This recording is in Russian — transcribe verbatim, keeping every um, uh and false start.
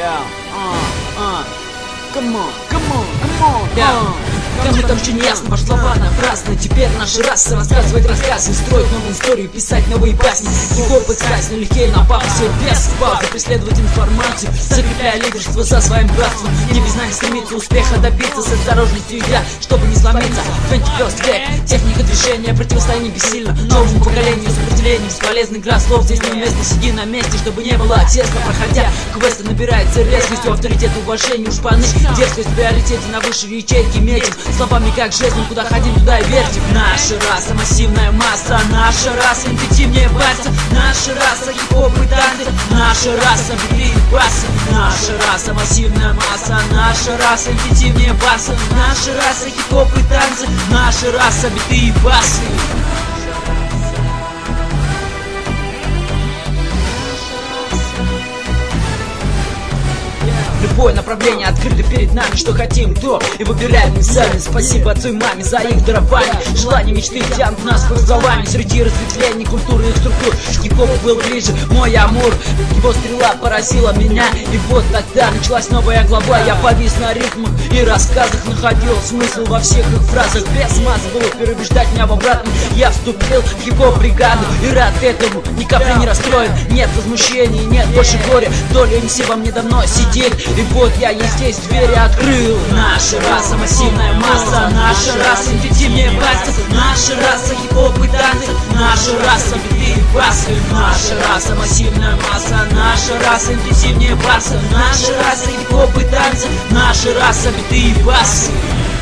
Yeah, uh, uh. Come on, come on, come on, yeah. Кому там еще не ясно, ваши слова напрасны. Теперь наша раса рассказывает рассказы, строит новую историю, писать новые басни. Хип-хоп эксайз, но легкий на папу, все без паузы, преследовать информацию, закрепляя лидерство за своим братством. Не без знаний стремиться успеха добиться, с осторожностью игра, чтобы не сломиться. двадцать первый век, техника движения, противостояние бессильно новому поколению, сопротивление, бесполезный игра слов. Здесь неуместно, сиди на месте, чтобы не было тесно. Проходя квесты, набирается резкостью, авторитет, уважение, уж паны. Дерзкость в приоритете, на высшие ячейки метим. Словами как жезлом, куда ходим, туда и вертим. Наша раса, массивная масса, наша раса, интенсивнее баса. Наша раса, хип-хоп и танцы, наша раса, биты и басы. Наша раса, массивная масса, наша раса, интенсивнее баса. Наша раса, хип-хоп и танцы, наша раса, биты и басы. Любое направление открыто перед нами, что хотим, то и выбираем мы сами. Спасибо отцу и маме за их дарование. Желания, мечты тянут нас к образованию. Среди разветвлений культуры и структур хип-хоп был ближе, мой амур. Его стрела поразила меня, и вот тогда началась новая глава. Я повис на ритмах и рассказах, находил смысл во всех их фразах. Без масс было переубеждать меня в обратном. Я вступил в хип-хоп бригаду и рад этому, ни капли не расстроен. Нет возмущений, нет больше горя, доля эм си во мне давно сидит. И вот я и здесь двери открыл. Наша раса, массивная масса, наша раса, интенсивнее баса. Наша раса, хип-хоп и танцы, наша раса, биты и басы. Наша раса, массивная масса, наша раса, интенсивнее баса. Наша раса, хип-хоп и танцы, наша раса, биты и басы.